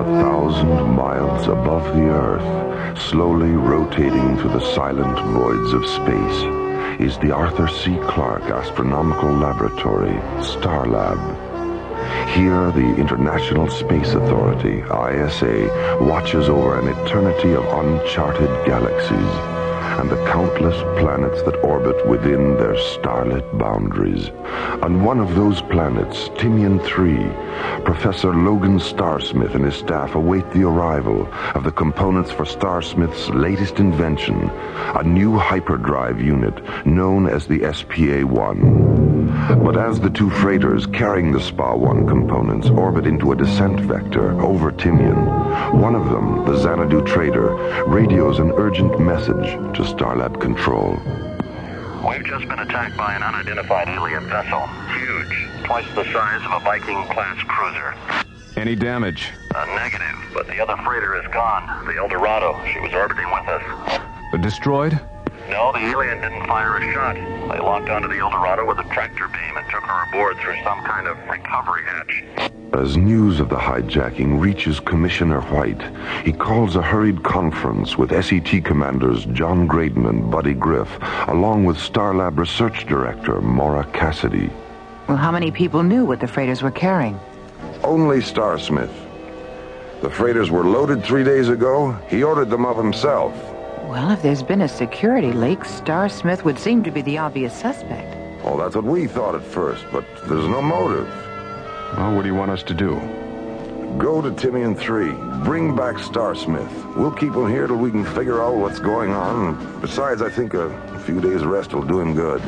1,000 miles above the Earth, slowly rotating through the silent voids of space, is the Arthur C. Clarke Astronomical Laboratory, Starlab. Here, the International Space Authority, ISA, watches over an eternity of uncharted galaxies and the countless planets that orbit within their starlit boundaries. On one of those planets, Timian 3, Professor Logan Starsmith and his staff await the arrival of the components for Starsmith's latest invention, a new hyperdrive unit known as the SPA-1. But as the two freighters carrying the SPA-1 components orbit into a descent vector over Timian, one of them, the Xanadu trader, radios an urgent message to Starlab Control. We've just been attacked by an unidentified alien vessel. Huge. Twice the size of a Viking-class cruiser. Any damage? Negative, but the other freighter is gone. The El Dorado. She was orbiting with us. Destroyed? No, the alien didn't fire a shot. They locked onto the El Dorado with a tractor beam and took her aboard through some kind of recovery hatch. As news of the hijacking reaches Commissioner White, he calls a hurried conference with SET commanders John Graydon and Buddy Griff, along with Starlab Research Director Maura Cassidy. Well, how many people knew what the freighters were carrying? Only Starsmith. The freighters were loaded 3 days ago. He ordered them up himself. Well, if there's been a security leak, Starsmith would seem to be the obvious suspect. Well, that's what we thought at first, but there's no motive. Well, what do you want us to do? Go to Timian 3. Bring back Starsmith. We'll keep him here till we can figure out what's going on. Besides, I think a few days' rest will do him good.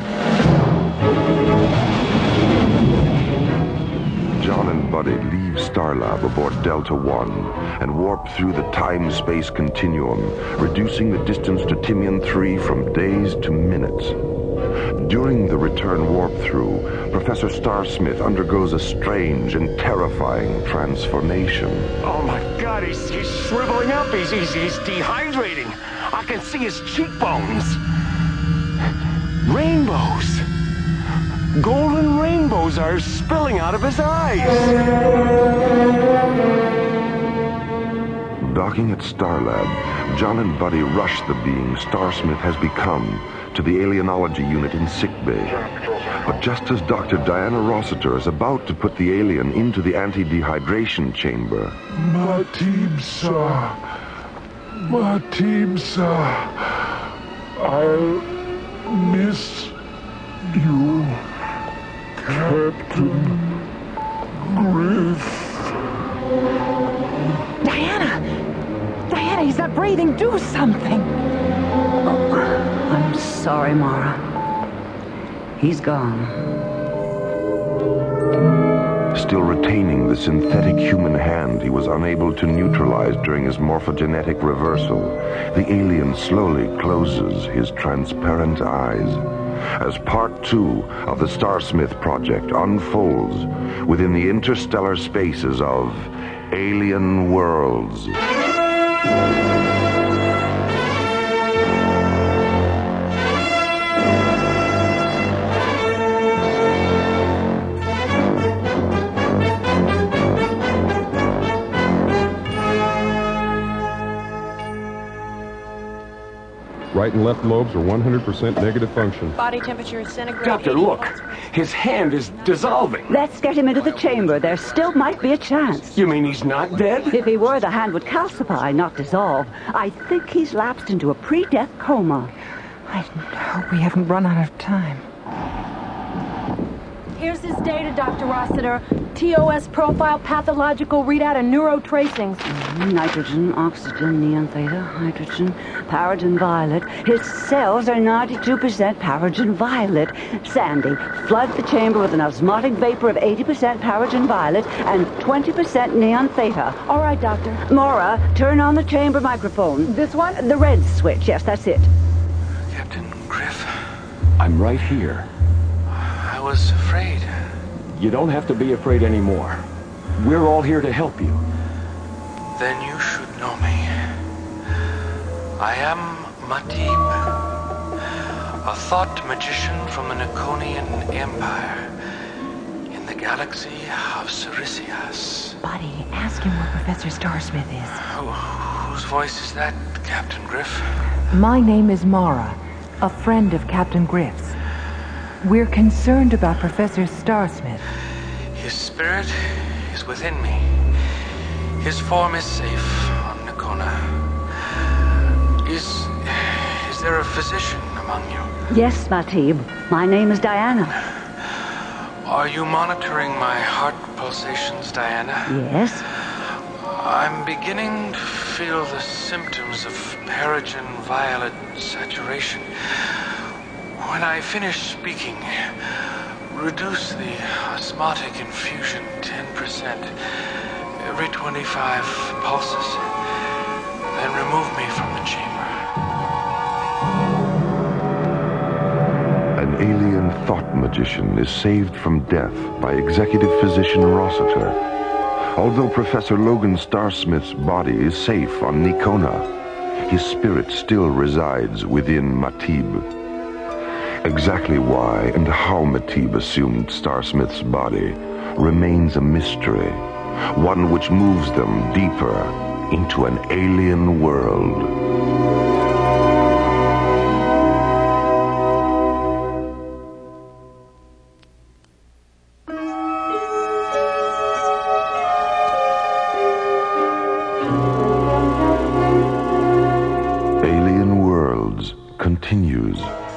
John and Buddy leave Starlab aboard Delta One and warp through the time-space continuum, reducing the distance to Timian 3 from days to minutes. During the return warp-through, Professor Starsmith undergoes a strange and terrifying transformation. Oh my God, he's shriveling up. He's dehydrating. I can see his cheekbones. Rainbows. Golden rainbows are spilling out of his eyes. Docking at Starlab, John and Buddy rush the being Starsmith has become to the alienology unit in sickbay. But just as Dr. Diana Rossiter is about to put the alien into the anti-dehydration chamber... Matibsa, I'll miss you, Captain Griff. Diana, he's not breathing. Do something. Oh, I'm sorry, Mara. He's gone. Still retaining the synthetic human hand he was unable to neutralize during his morphogenetic reversal, the alien slowly closes his transparent eyes as Part 2 of the Starsmith project unfolds within the interstellar spaces of Alien Worlds. Right and left lobes are 100% negative function. Body temperature is centigrade. Doctor, look. His hand is dissolving. Let's get him into the chamber. There still might be a chance. You mean he's not dead? If he were, the hand would calcify, not dissolve. I think he's lapsed into a pre-death coma. I hope we haven't run out of time. Here's his data, Dr. Rossiter. TOS profile, pathological readout, and neurotracings. Nitrogen, oxygen, neon theta, hydrogen, paragen violet. His cells are 92% paragen violet. Sandy, flood the chamber with an osmotic vapor of 80% paragen violet and 20% neon theta. All right, Doctor. Maura, turn on the chamber microphone. This one? The red switch, yes, that's it. Captain Griff. I'm right here. I was afraid. You don't have to be afraid anymore. We're all here to help you. Then you should know me. I am Matib, a thought magician from the Nikonian Empire. In in the galaxy of Cerisias. Buddy, ask him where Professor Starsmith is. Whose voice is that, Captain Griff? My name is Mara, a friend of Captain Griff's. We're concerned about Professor Starsmith. His spirit is within me. His form is safe on Nakona. Is there a physician among you? Yes, Matib. My name is Diana. Are you monitoring my heart pulsations, Diana? Yes. I'm beginning to feel the symptoms of perogen violet saturation. When I finish speaking, reduce the osmotic infusion 10% every 25 pulses, then remove me from the chamber. An alien thought magician is saved from death by Executive Physician Rossiter. Although Professor Logan Starsmith's body is safe on Nikona, his spirit still resides within Matib. Exactly why and how Matib assumed Starsmith's body remains a mystery, one which moves them deeper into an alien world. Continues.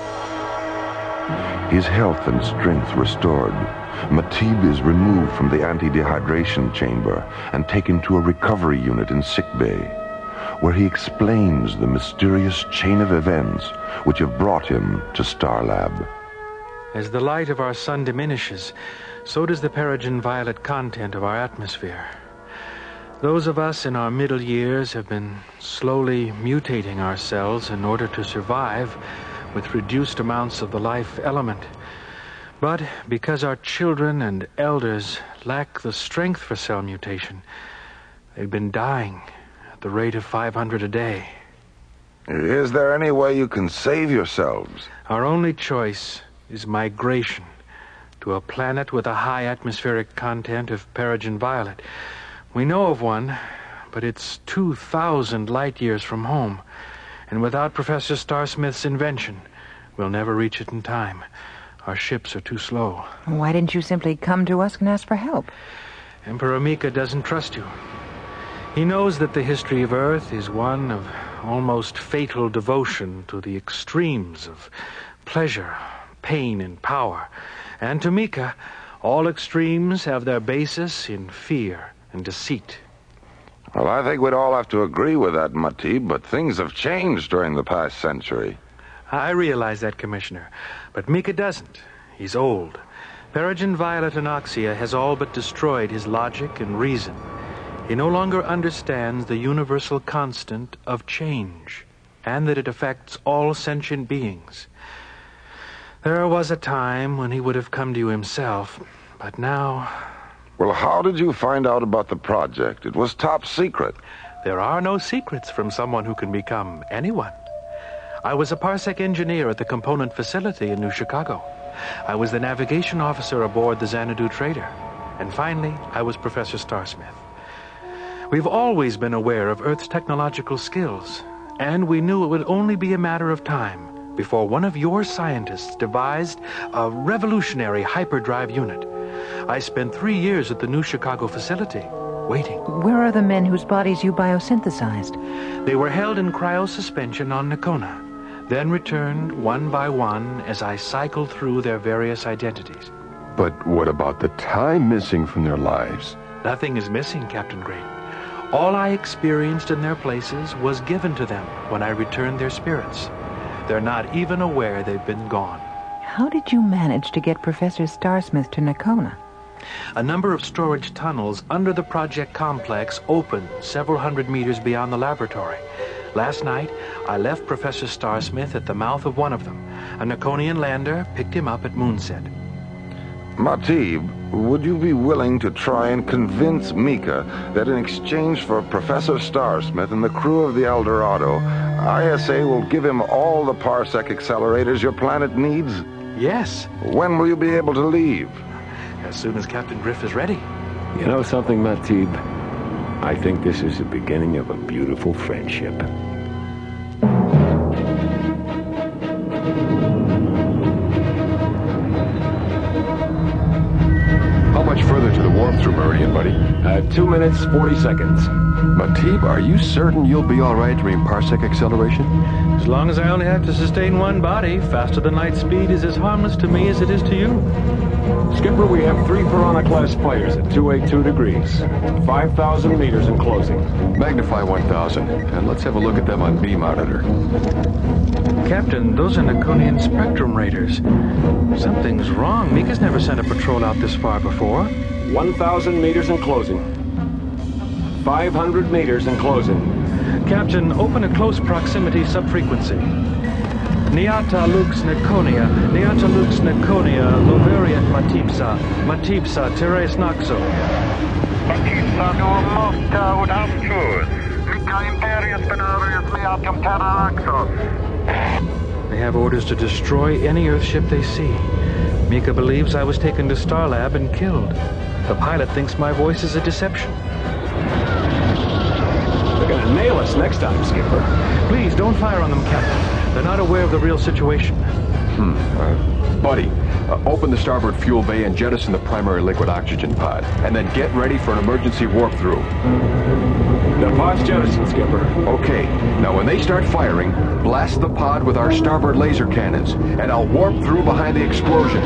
His health and strength restored, Matib is removed from the anti-dehydration chamber and taken to a recovery unit in sickbay, where he explains the mysterious chain of events which have brought him to Starlab. As the light of our sun diminishes, so does the perogen violet content of our atmosphere. Those of us in our middle years have been slowly mutating ourselves in order to survive with reduced amounts of the life element. But because our children and elders lack the strength for cell mutation, they've been dying at the rate of 500 a day. Is there any way you can save yourselves? Our only choice is migration to a planet with a high atmospheric content of perogen violet. We know of one, but it's 2,000 light years from home. And without Professor Starsmith's invention, we'll never reach it in time. Our ships are too slow. Why didn't you simply come to us and ask for help? Emperor Mika doesn't trust you. He knows that the history of Earth is one of almost fatal devotion to the extremes of pleasure, pain, and power. And to Mika, all extremes have their basis in fear and deceit. Well, I think we'd all have to agree with that, Matib, but things have changed during the past century. I realize that, Commissioner, but Mika doesn't. He's old. Perogen violet anoxia has all but destroyed his logic and reason. He no longer understands the universal constant of change, and that it affects all sentient beings. There was a time when he would have come to you himself, but now... Well, how did you find out about the project? It was top secret. There are no secrets from someone who can become anyone. I was a parsec engineer at the component facility in New Chicago. I was the navigation officer aboard the Xanadu Trader. And finally, I was Professor Starsmith. We've always been aware of Earth's technological skills, and we knew it would only be a matter of time before one of your scientists devised a revolutionary hyperdrive unit. I spent 3 years at the New Chicago facility, waiting. Where are the men whose bodies you biosynthesized? They were held in cryosuspension on Nakona, then returned one by one as I cycled through their various identities. But what about the time missing from their lives? Nothing is missing, Captain Great. All I experienced in their places was given to them when I returned their spirits. They're not even aware they've been gone. How did you manage to get Professor Starsmith to Nakona? A number of storage tunnels under the project complex opened several hundred meters beyond the laboratory. Last night, I left Professor Starsmith at the mouth of one of them. A Nakonian lander picked him up at moonset. Matib, would you be willing to try and convince Mika that in exchange for Professor Starsmith and the crew of the El Dorado, ISA will give him all the parsec accelerators your planet needs? Yes. When will you be able to leave? as soon as Captain Griff is ready. You know something, Matib? I think this is the beginning of a beautiful friendship. How much further to the warp-through meridian, buddy? 2 minutes, 40 seconds. Matib, are you certain you'll be all right during parsec acceleration? As long as I only have to sustain one body, faster than light speed is as harmless to me as it is to you. Skipper, we have 3 Piranha-class fighters at 282 degrees. 5,000 meters in closing. Magnify 1,000, and let's have a look at them on B monitor. Captain, those are Nikonian Spectrum Raiders. Something's wrong. Mika's never sent a patrol out this far before. 1,000 meters in closing. 500 meters in closing. Captain, open a close proximity subfrequency. Niata Lux Nikonia, Niata Lux Nikonia, Loveriat Matipsa, Matipsa Teres Naxo. Matipsa no Mosca und Amtus, Mika Imperius Benarius Meatum Terra Axos. They have orders to destroy any Earthship they see. Mika believes I was taken to Starlab and killed. The pilot thinks my voice is a deception. They're gonna nail us next time, Skipper. Please, don't fire on them, Captain. They're not aware of the real situation. Buddy, open the starboard fuel bay and jettison the primary liquid oxygen pod. And then get ready for an emergency warp-through. The pod's jettisoned, Skipper. Okay, now when they start firing, blast the pod with our starboard laser cannons, and I'll warp through behind the explosion.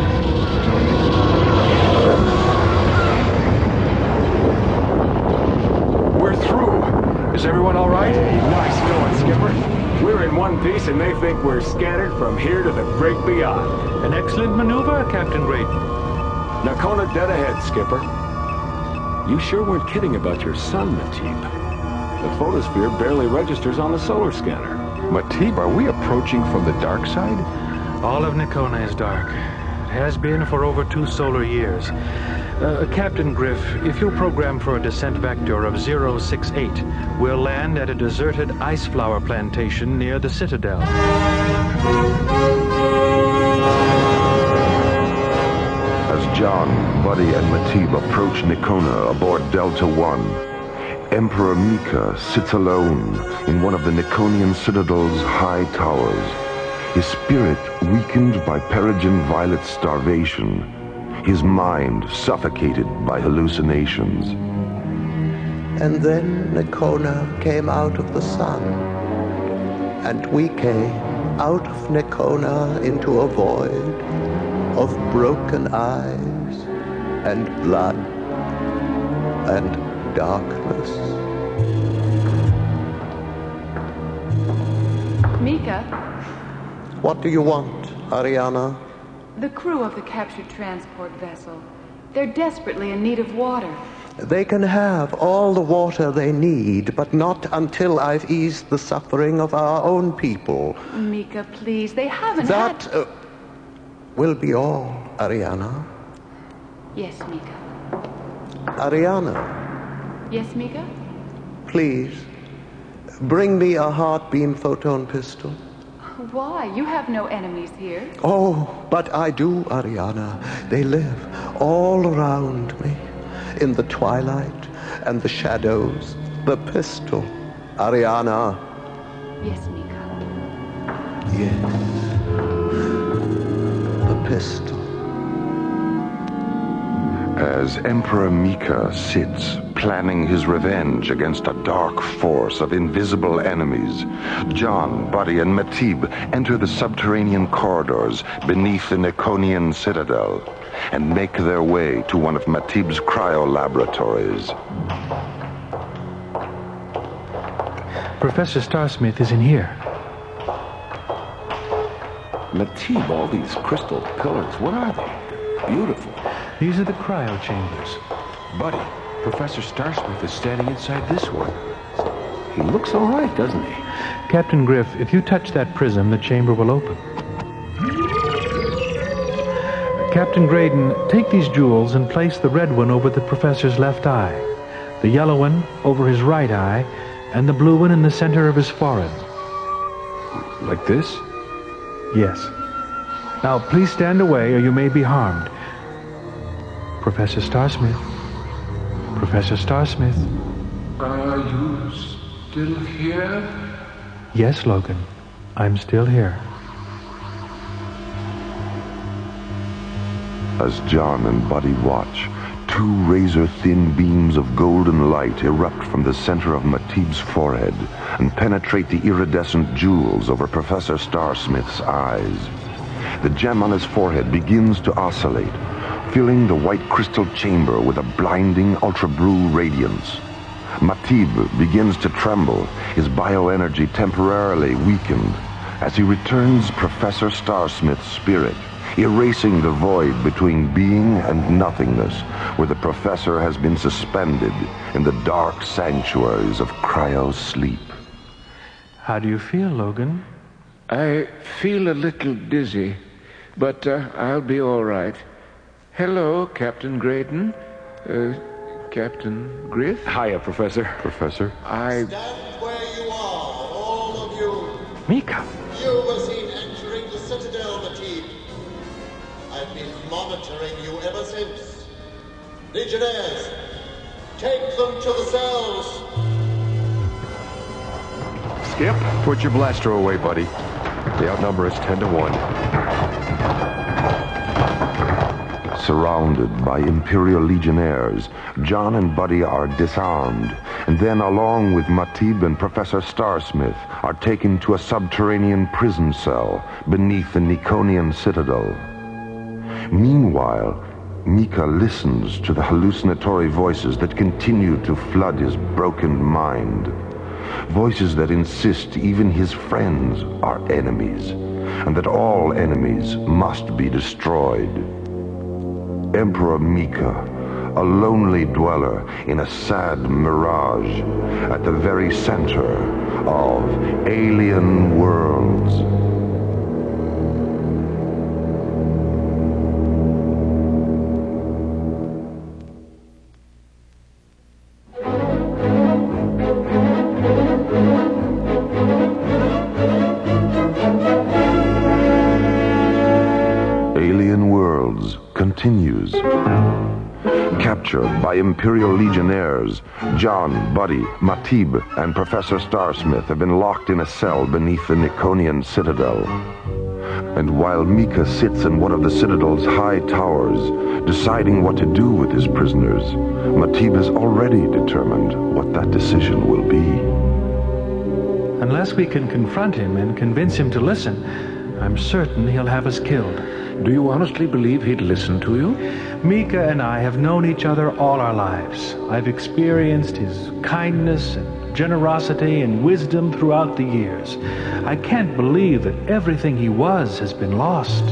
We're through. Is everyone all right? Nice going, Skipper. We're in one piece and they think we're scattered from here to the great beyond. An excellent maneuver, Captain Graydon. Nakona dead ahead, Skipper. You sure weren't kidding about your sun, Matib. The photosphere barely registers on the solar scanner. Matib, are we approaching from the dark side? All of Nikona is dark. It has been for over 2 solar years. Captain Griff, if you'll program for a descent vector of 068, we'll land at a deserted ice flower plantation near the Citadel. As John, Buddy, and Matib approach Nikona aboard Delta One, Emperor Mika sits alone in one of the Nikonian Citadel's high towers, his spirit weakened by Peregrine Violet's starvation, his mind suffocated by hallucinations. And then Nikona came out of the sun, and we came out of Nikona into a void of broken eyes and blood and darkness. Mika? What do you want, Ariana? The crew of the captured transport vessel. They're desperately in need of water. They can have all the water they need, but not until I've eased the suffering of our own people. Mika, please, they haven't That had... will be all, Ariana. Yes, Mika. Ariana. Yes, Mika? Please, bring me a heart-beam photon pistol. Why? You have no enemies here. Oh, but I do, Ariana. They live all around me, in the twilight and the shadows. The pistol, Ariana. Yes, Mika. Yes. The pistol. As Emperor Mika sits, planning his revenge against a dark force of invisible enemies, John, Buddy, and Matib enter the subterranean corridors beneath the Nikonian Citadel and make their way to one of Matib's cryo-laboratories. Professor Starsmith is in here. Matib, all these crystal pillars, what are they? Beautiful. These are the cryo chambers. Buddy, Professor Starsmith is standing inside this one. He looks all right, doesn't he? Captain Griff, if you touch that prism, the chamber will open. Captain Graydon, take these jewels and place the red one over the professor's left eye, the yellow one over his right eye, and the blue one in the center of his forehead. Like this? Yes. Now, please stand away or you may be harmed. Professor Starsmith. Professor Starsmith. Are you still here? Yes, Logan. I'm still here. As John and Buddy watch, two razor-thin beams of golden light erupt from the center of Matib's forehead and penetrate the iridescent jewels over Professor Starsmith's eyes. The gem on his forehead begins to oscillate, filling the white crystal chamber with a blinding ultra-blue radiance. Matib begins to tremble, his bioenergy temporarily weakened, as he returns Professor Starsmith's spirit, erasing the void between being and nothingness, where the professor has been suspended in the dark sanctuaries of cryo-sleep. How do you feel, Logan? I feel a little dizzy, but I'll be all right. Hello, Captain Graydon. Captain Griff? Hiya, Professor. Professor? Stand where you are, all of you. Mika! You were seen entering the Citadel, Matib. I've been monitoring you ever since. Legionnaires, take them to the cells. Skip, put your blaster away, buddy. The outnumber is 10-1. Surrounded by Imperial Legionnaires, John and Buddy are disarmed, and then, along with Matib and Professor Starsmith, are taken to a subterranean prison cell beneath the Nikonian Citadel. Meanwhile, Mika listens to the hallucinatory voices that continue to flood his broken mind. Voices that insist even his friends are enemies, and that all enemies must be destroyed. Emperor Mika, a lonely dweller in a sad mirage at the very center of alien worlds. Alien Worlds continues. Captured by Imperial Legionnaires, John, Buddy, Matib, and Professor Starsmith have been locked in a cell beneath the Nikonian Citadel. And while Mika sits in one of the Citadel's high towers, deciding what to do with his prisoners, Matib has already determined what that decision will be. Unless we can confront him and convince him to listen, I'm certain he'll have us killed. Do you honestly believe he'd listen to you? Mika and I have known each other all our lives. I've experienced his kindness and generosity and wisdom throughout the years. I can't believe that everything he was has been lost.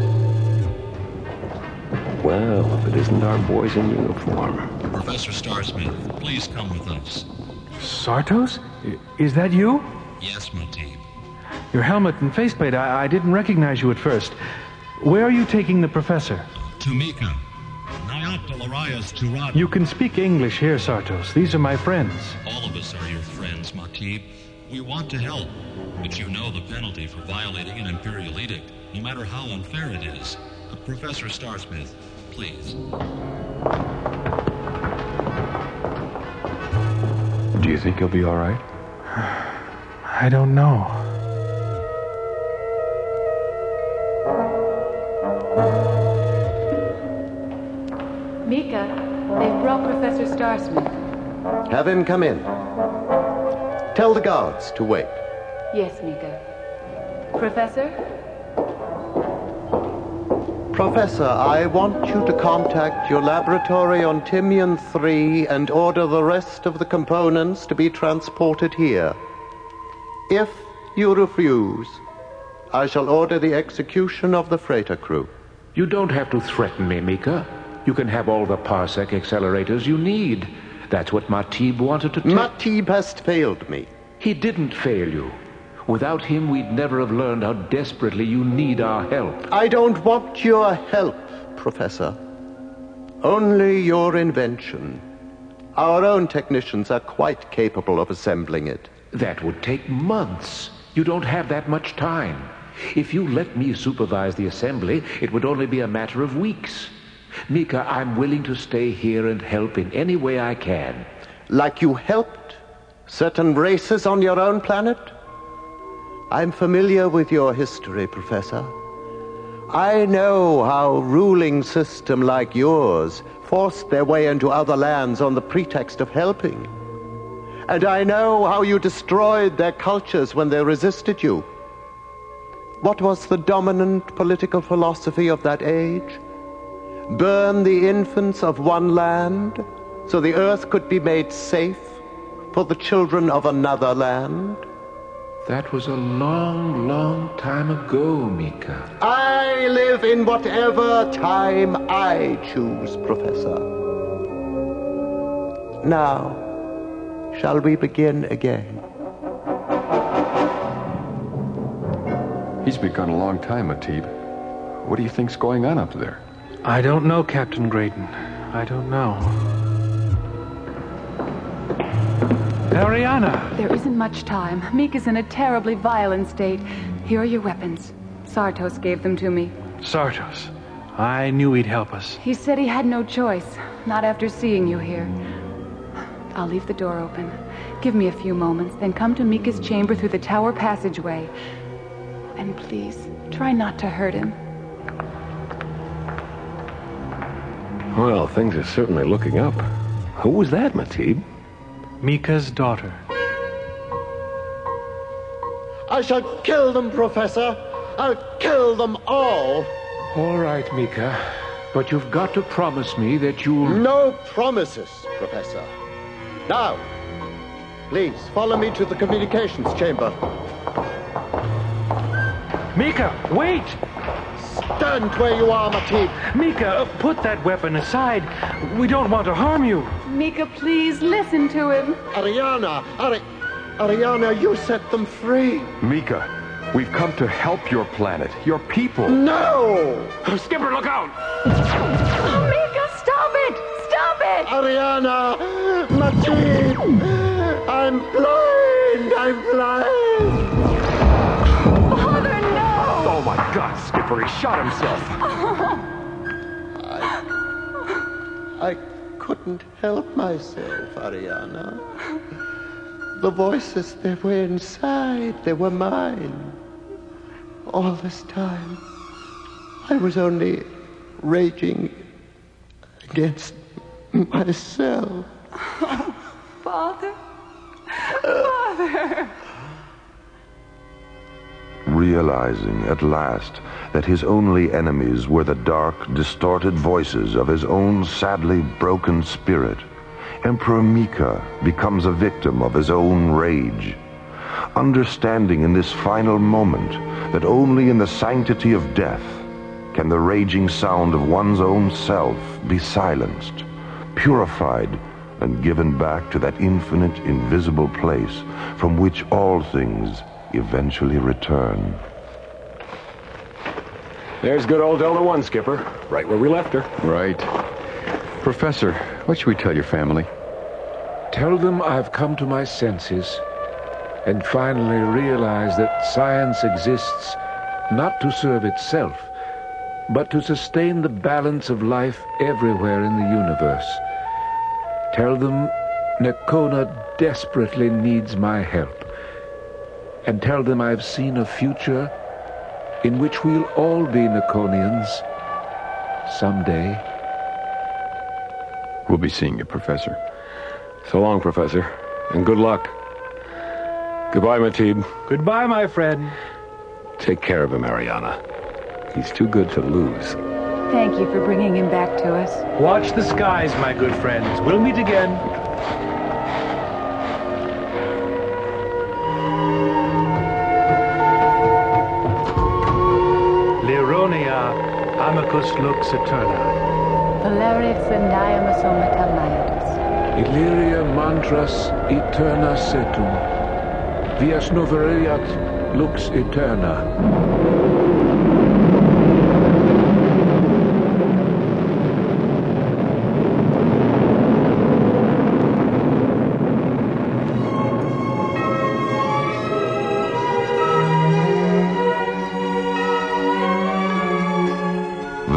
Well, if it isn't our boys in uniform. Professor Starsmith, please come with us. Sartos? Is that you? Yes, Matib. Your helmet and faceplate, I didn't recognize you at first. Where are you taking the professor? To Mika. Nayat Delarias to Rod. You can speak English here, Sartos. These are my friends. All of us are your friends, Matib. We want to help, but you know the penalty for violating an Imperial edict, no matter how unfair it is. Professor Starsmith, please. Do you think he'll be all right? I don't know. Mika, they've brought Professor Starsmith. Have him come in. Tell the guards to wait. Yes, Mika. Professor? Professor, I want you to contact your laboratory on Timian 3 and order the rest of the components to be transported here. If you refuse, I shall order the execution of the freighter crew. You don't have to threaten me, Mika. You can have all the parsec accelerators you need. That's what Matib wanted to take. Matib has failed me. He didn't fail you. Without him, we'd never have learned how desperately you need our help. I don't want your help, Professor. Only your invention. Our own technicians are quite capable of assembling it. That would take months. You don't have that much time. If you let me supervise the assembly, it would only be a matter of weeks. Mika, I'm willing to stay here and help in any way I can. Like you helped certain races on your own planet? I'm familiar with your history, Professor. I know how ruling system like yours forced their way into other lands on the pretext of helping. And I know how you destroyed their cultures when they resisted you. What was the dominant political philosophy of that age? Burn the infants of one land so the earth could be made safe for the children of another land? That was a long, long time ago, Mika. I live in whatever time I choose, Professor. Now, shall we begin again? He's been gone a long time, Matib. What do you think's going on up there? I don't know, Captain Graydon. I don't know. Ariana! There isn't much time. Mika's in a terribly violent state. Here are your weapons. Sartos gave them to me. Sartos. I knew he'd help us. He said he had no choice. Not after seeing you here. I'll leave the door open. Give me a few moments, then come to Mika's chamber through the tower passageway. And please, try not to hurt him. Well, things are certainly looking up. Who was that, Matib? Mika's daughter. I shall kill them, Professor. I'll kill them all. All right, Mika. But you've got to promise me that you'll... No promises, Professor. Now, please, follow me to the communications chamber. Mika, wait! Stand where you are, Matib. Mika, put that weapon aside. We don't want to harm you. Mika, please, listen to him. Ariana, Ariana, you set them free. Mika, we've come to help your planet, your people. No! Skipper, look out! Oh, Mika, stop it! Stop it! Ariana! Matib! I'm blind! I'm blind! Father, no! Oh, my God, Skipper, he shot himself. I couldn't help myself, Ariana. The voices, they were inside. They were mine. All this time, I was only raging against myself. Oh, Father. Father. Realizing at last that his only enemies were the dark, distorted voices of his own sadly broken spirit, Emperor Mika becomes a victim of his own rage. Understanding in this final moment that only in the sanctity of death can the raging sound of one's own self be silenced, purified, and given back to that infinite, invisible place from which all things eventually return. There's good old Delta One, Skipper. Right where we left her. Right. Professor, what should we tell your family? Tell them I've come to my senses and finally realize that science exists not to serve itself, but to sustain the balance of life everywhere in the universe. Tell them Nakona desperately needs my help. And tell them I've seen a future in which we'll all be Nakonians someday. We'll be seeing you, Professor. So long, Professor, and good luck. Goodbye, Matib. Goodbye, my friend. Take care of him, Ariana. He's too good to lose. Thank you for bringing him back to us. Watch the skies, my good friends. We'll meet again. Lironia amicus lux eterna. Polaris and diamasometaleidos. Illyria mantras eterna setum. Vias noveriat lux eterna.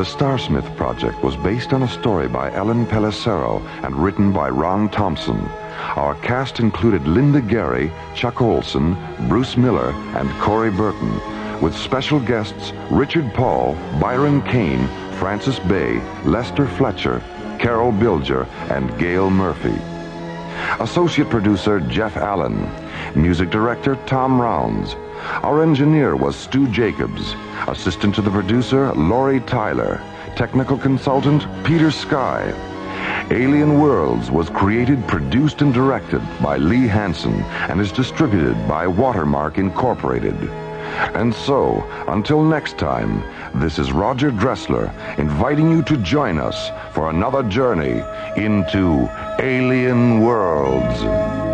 The Starsmith Project was based on a story by Ellen Pellicero and written by Ron Thompson. Our cast included Linda Gary, Chuck Olson, Bruce Miller, and Corey Burton, with special guests Richard Paul, Byron Kane, Francis Bay, Lester Fletcher, Carol Bilger, and Gail Murphy. Associate producer Jeff Allen. Music director Tom Rounds. Our engineer was Stu Jacobs. Assistant to the producer Laurie Tyler. Technical consultant Peter Sky. Alien Worlds was created, produced, and directed by Lee Hansen and is distributed by Watermark Incorporated. And so, until next time, this is Roger Dressler inviting you to join us for another journey into Alien Worlds.